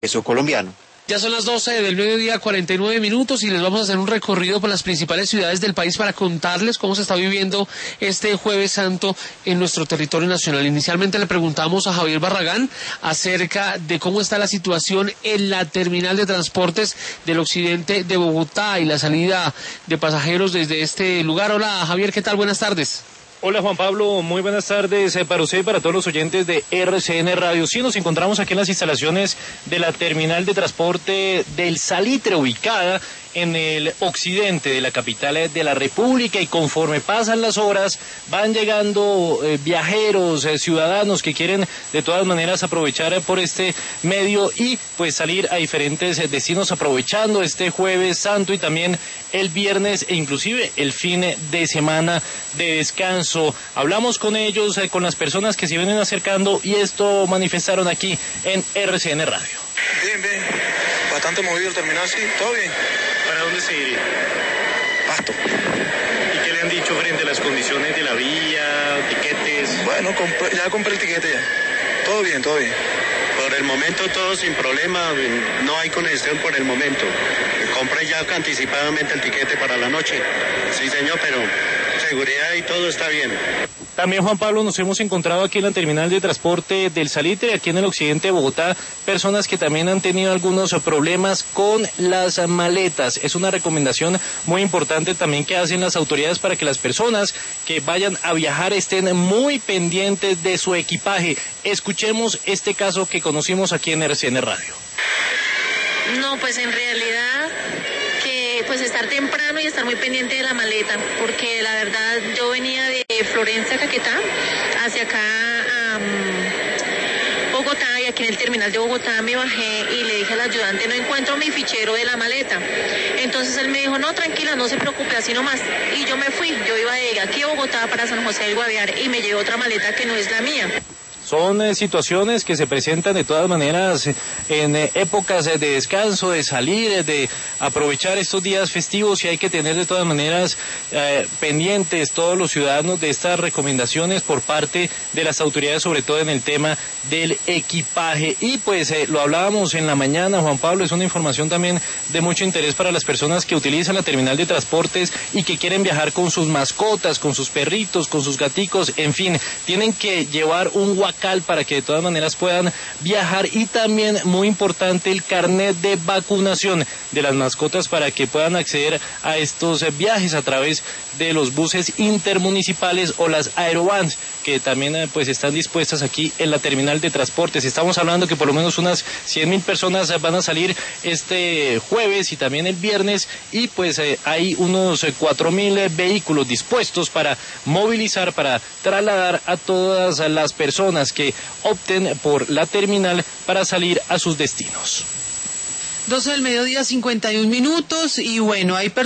peso colombiano. Ya son las 12 del mediodía, 49 minutos, y les vamos a hacer un recorrido por las principales ciudades del país para contarles cómo se está viviendo este Jueves Santo en nuestro territorio nacional. Inicialmente le preguntamos a Javier Barragán acerca de cómo está la situación en la terminal de transportes del occidente de Bogotá y la salida de pasajeros desde este lugar. Hola Javier, ¿qué tal? Buenas tardes. Hola Juan Pablo, muy buenas tardes para usted y para todos los oyentes de RCN Radio. Sí, nos encontramos aquí en las instalaciones de la terminal de transporte del Salitre, ubicada en el occidente de la capital de la República, y conforme pasan las horas van llegando viajeros, ciudadanos que quieren de todas maneras aprovechar por este medio y pues salir a diferentes destinos, aprovechando este Jueves Santo y también el viernes e inclusive el fin de semana de descanso. Hablamos con ellos, con las personas que se vienen acercando, y esto manifestaron aquí en RCN Radio. Bien, bastante movido el terminal, sí, todo bien. ¿Para dónde se iría? Pasto. ¿Y qué le han dicho frente a las condiciones de la vía, tiquetes? Bueno, ya compré el tiquete ya. Todo bien. Por el momento todo sin problema, no hay congestión por el momento. Compré ya anticipadamente el tiquete para la noche. Sí, señor, pero seguridad y todo está bien. También, Juan Pablo, nos hemos encontrado aquí en la terminal de transporte del Salitre, aquí en el occidente de Bogotá, personas que también han tenido algunos problemas con las maletas. Es una recomendación muy importante también que hacen las autoridades para que las personas que vayan a viajar estén muy pendientes de su equipaje. Escuchemos este caso que conocimos aquí en RCN Radio. No, pues en realidad pues estar temprano y estar muy pendiente de la maleta, porque la verdad yo venía de Florencia, Caquetá, hacia acá a Bogotá, y aquí en el terminal de Bogotá me bajé y le dije al ayudante, no encuentro mi fichero de la maleta. Entonces él me dijo, no, tranquila, no se preocupe, así nomás. Y yo me fui, yo iba de aquí a Bogotá para San José del Guaviare y me llevé otra maleta que no es la mía. Son situaciones que se presentan de todas maneras en épocas de descanso, de salir, de aprovechar estos días festivos, y hay que tener de todas maneras pendientes todos los ciudadanos de estas recomendaciones por parte de las autoridades, sobre todo en el tema del equipaje. Y pues lo hablábamos en la mañana, Juan Pablo, es una información también de mucho interés para las personas que utilizan la terminal de transportes y que quieren viajar con sus mascotas, con sus perritos, con sus gaticos, en fin, tienen que llevar un para que de todas maneras puedan viajar, y también muy importante el carnet de vacunación de las mascotas para que puedan acceder a estos viajes a través de los buses intermunicipales o las aerovans que también pues están dispuestas aquí en la terminal de transportes. Estamos hablando que por lo menos unas 100,000 personas van a salir este jueves y también el viernes, y pues hay unos 4,000 vehículos dispuestos para movilizar, para trasladar a todas las personas que opten por la terminal para salir a sus destinos. 12 del mediodía, 51 minutos, y bueno, hay personas